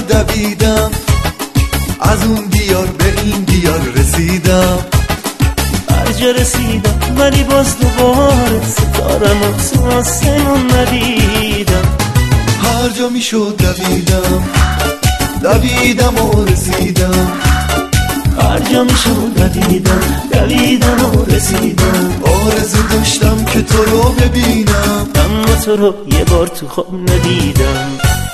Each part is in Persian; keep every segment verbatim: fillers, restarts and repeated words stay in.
دویدم، از اون دیار به این دیار رسیدم. هر جا رسیدم ولی باز دوباره ستارم و تو آسمون ندیدم. هر جا میشد دویدم، دویدم و رسیدم. هر جا میشد دویدم، دویدم و رسیدم. آرزو داشتم که تو رو ببینم، اما تو رو یه بار تو خواب ندیدم.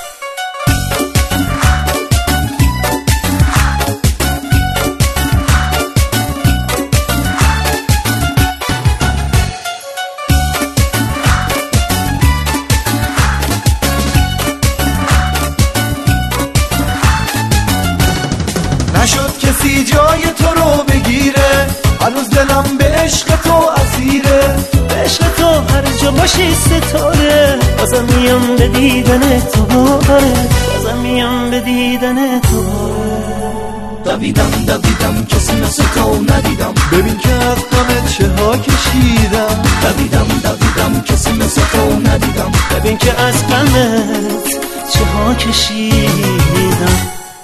نشد کسی جای تو رو بگیره، هنوز دلم به عشق تو اسیره. به عشق تو هر جا باشی ستاره، بازم میام به دیدن تو باره، بازم میام به دیدن تو باره. دویدم دویدم کسی مثل تو ندیدم، ببین که از غمت چه ها کشیدم. دویدم دویدم کسی مثل تو ندیدم، ببین که از غمت چه ها کشیدم.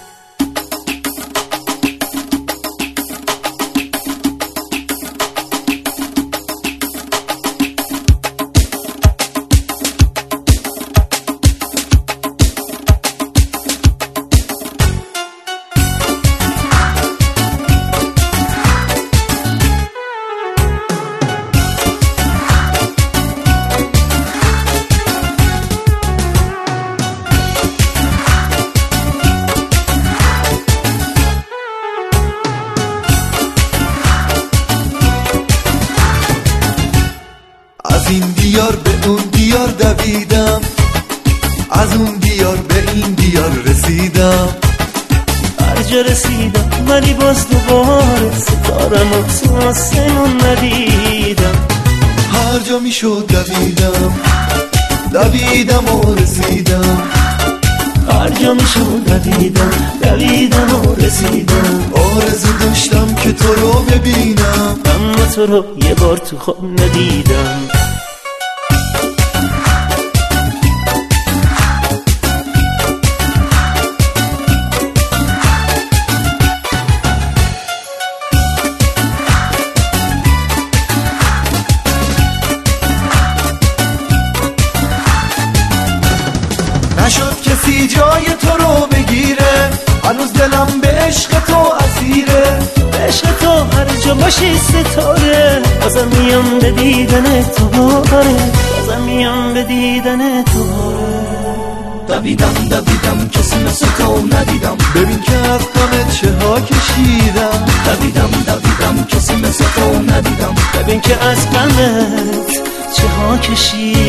از این دیار به اون دیار دویدم، از اون دیار به این دیار رسیدم. هر جا رسیدم ولی باز دوباره ستارم و تو آسمون ندیدم. هر جا میشد دویدم، دویدم و رسیدم. هر جا میشد دویدم، دویدم و رسیدم. آرزو داشتم که تو رو ببینم، اما تو رو یه بار تو خواب ندیدم. نشد کسی جای تو رو بگیره، هنوز دلم به عشق تو اسیره. به عشق تو هر جا باشی ستاره، بازم میام به دیدن تو باره، بازم میام به دیدن تو باره. دویدم دویدم کسی مثل تو ندیدم، ببین که از غمت چه ها کشیدم. دویدم دویدم کسی مثل تو ندیدم، ببین که از غمت چه ها کشیدم.